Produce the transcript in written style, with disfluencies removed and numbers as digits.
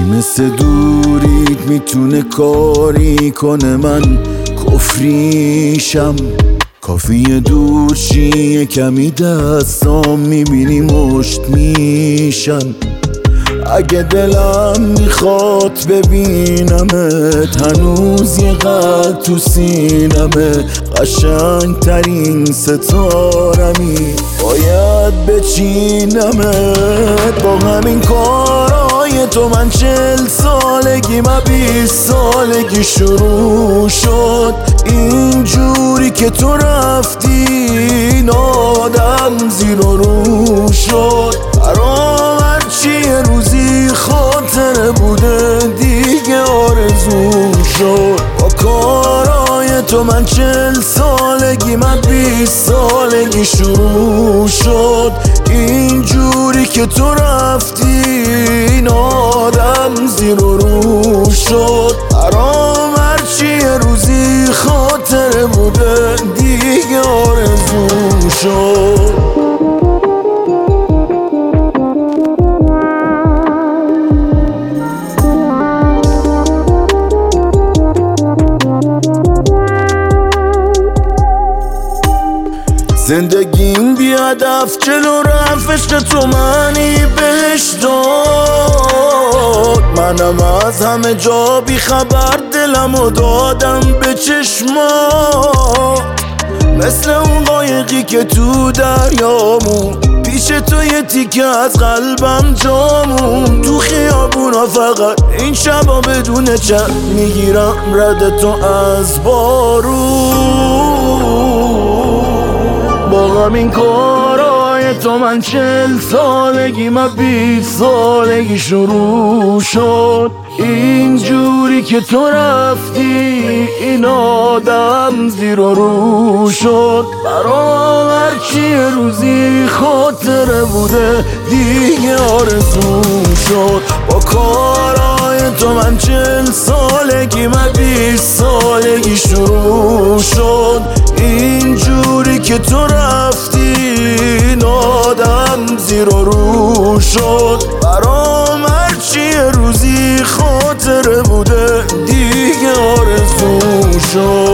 مثل دورید میتونه کاری کنه من کفریشم کافیه دور چیه کمی دستام میبینی مشت میشن اگه دلم میخواد ببینمت هنوز یه قد تو سینمه قشنگ ترین ستارمی باید بچینمت با همین کارای تو من 40 سالگی من 20 سالگی شروع شد اینجوری که تو رفتی این آدم زیر و رو شد برام هرچی یه روزی خاطره بوده دیگه آرزو شد با کارای تو من 40 سالگی من 20 سالگی شروع شد اینجوری که تو رفتی این آدم زیر و رو شد برام هرچی یه روزی خاطره بوده دیگه آرزو شد زندگیم بی هدف جلو رفت عشق تو منی بهش داد منم از همه جا بی خبر دلمو دادم به چشما مثل اون قایقی که تو دریامون پیش تو یه تیکه از قلبم جامون تو خیابونا فقط این شبا بدون چند میگیرم رد تو از بارون با همین کارای تو من 40 سالگی من 20 سالگی شروع شد اینجوری که تو رفتی این آدم زیر و رو شد برام هرچی یه روزی خاطره بوده دیگه آرزو شد با کارای تو من 40 سالگی من 20 سالگی شروع شد اینجوری که تو رفتی این آدم زیر و رو شد برام هرچی یه روزی خاطره بوده دیگه آرزو شد